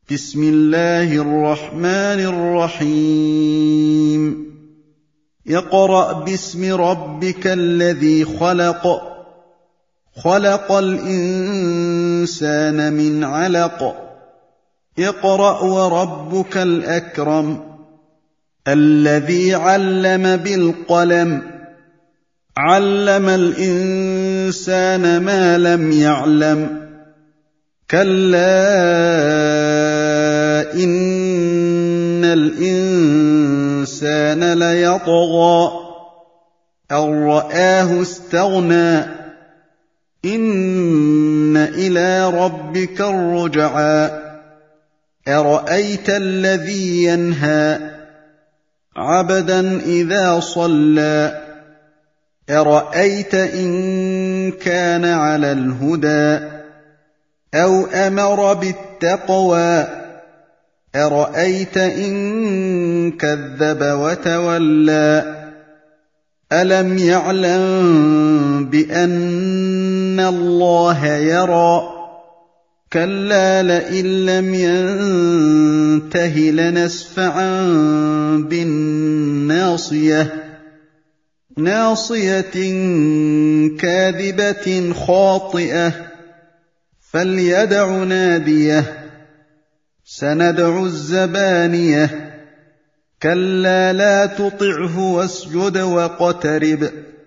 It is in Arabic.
بسم الله الرحمن الرحيم اقرأ باسم ربك الذي خلق خلق الإنسان من علق اقرأ وربك الأكرم الذي علم بالقلم علم الإنسان ما لم يعلم كلا إن الإنسان ليطغى أن رآه استغنى إن إلى ربك الرجعى أرأيت الذي ينهى عبدا إذا صلى أرأيت إن كان على الهدى أو أمر بالتقوى أرأيت إن كذب وتولى ألم يعلم بأن الله يرى كلا لئن لم ينته لنسفعا بالناصية ناصية كاذبة خاطئة فليدع ناديه سندع الزبانية كلا لا تطعه واسجد واقترب